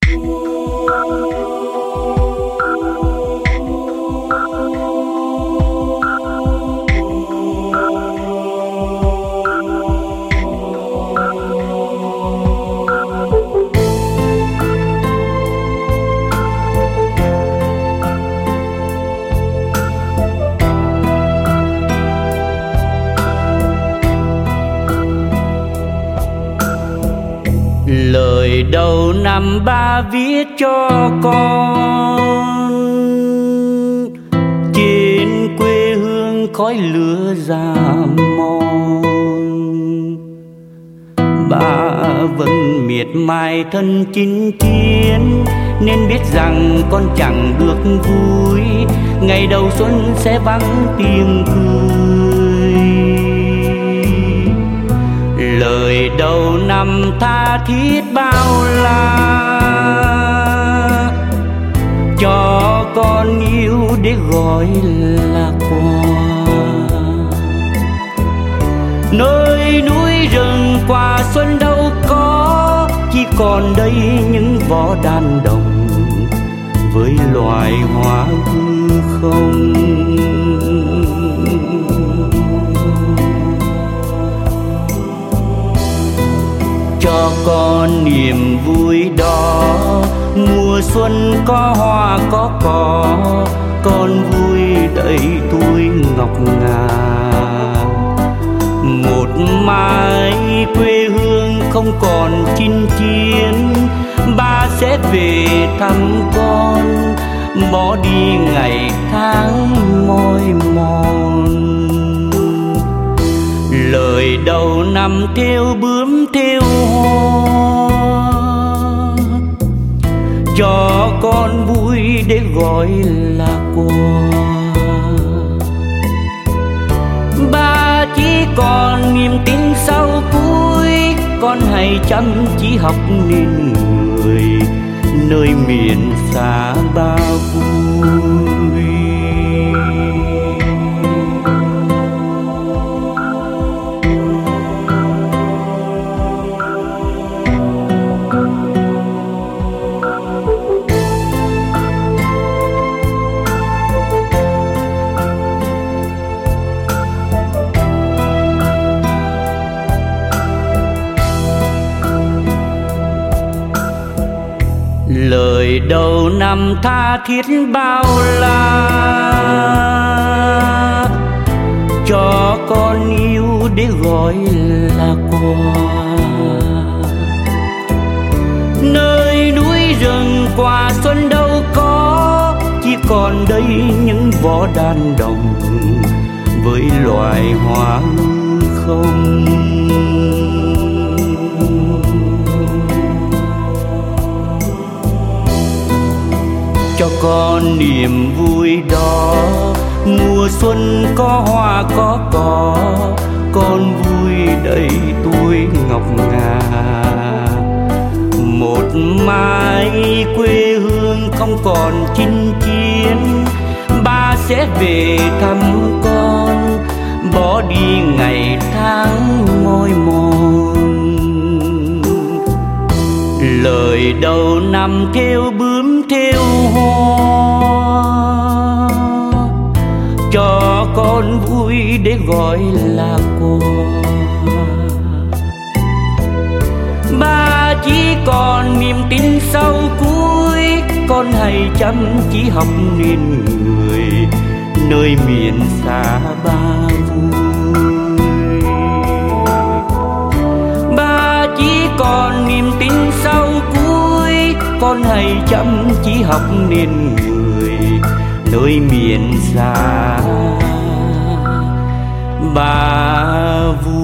Lời đầu năm ba viết cho con, trên quê hương khói lửa già mòn. Ba vẫn miệt mài thân chinh chiến, nên biết rằng con chẳng được vui, ngày đầu xuân sẽ vắng tiếng cười. Lời đầu năm tha thiết bao la, cho con yêu để gọi là quà. Nơi núi rừng qua xuân đâu có, chỉ còn đây những vỏ đàn đồng với loài hoa hư không. Cho con niềm vui đó, mùa xuân có hoa có cỏ, con vui đầy tuổi ngọc ngà. Một mai quê hương không còn chinh chiến, ba sẽ về thăm con, bỏ đi ngày tháng mỏi mòn. Lời đầu năm theo bướm theo hoa, cho con vui để gọi là quà. Ba chỉ còn niềm tin sau cuối, con hãy chăm chỉ học nên người, nơi miền xa ba vui. Lời đầu năm tha thiết bao la, cho con yêu để gọi là quà. Nơi núi rừng qua xuân đâu có, chỉ còn đây những vỏ đàn đồng với loài hoa không. Cho con niềm vui đó, mùa xuân có hoa có cỏ, con vui đầy tuổi ngọc ngà. Một mai quê hương không còn chinh chiến, ba sẽ về thăm con, bỏ đi ngày tháng mỏi mòn. Lời đầu năm theo bướm theo hoa, cho con vui để gọi là quà. Ba chỉ còn niềm tin sau cuối, con hãy chăm chỉ học nên người, nơi miền xa ba vui. Ba chỉ còn niềm tin sau cuối, con hãy chăm chỉ học nên người, nơi miền xa ba vui.